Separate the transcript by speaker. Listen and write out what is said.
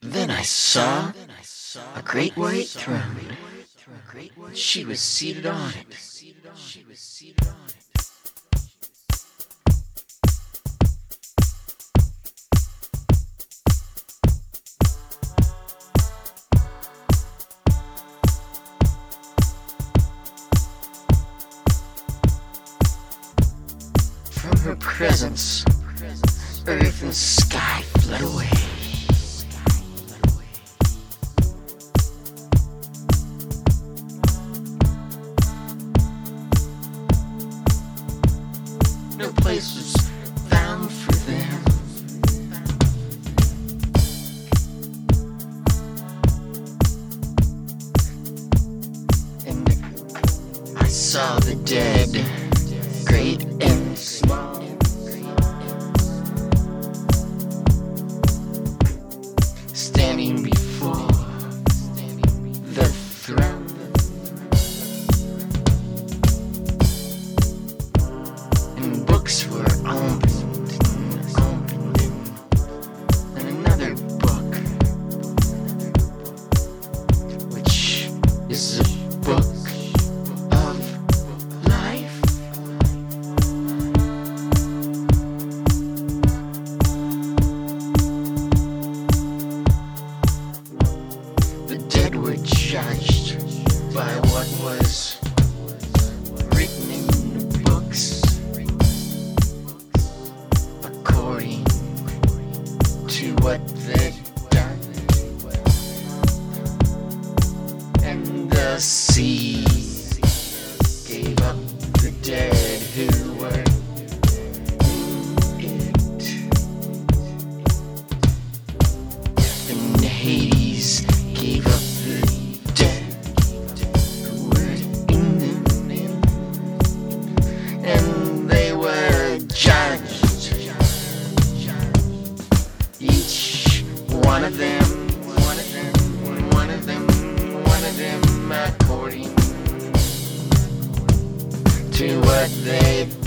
Speaker 1: Then I saw a great white throne. She was seated on it. From her presence, earth and sky fled away. No place was found for them. And I saw the dead, great and small, standing before the throne. And books were opened and opened, and another book, which is a book of life. The dead were judged by what was written in the books, according to what they'd done. And the sea gave up the dead who were in it. And Hades gave up the dead who were in them. And they were judged, each one of them, according to what they've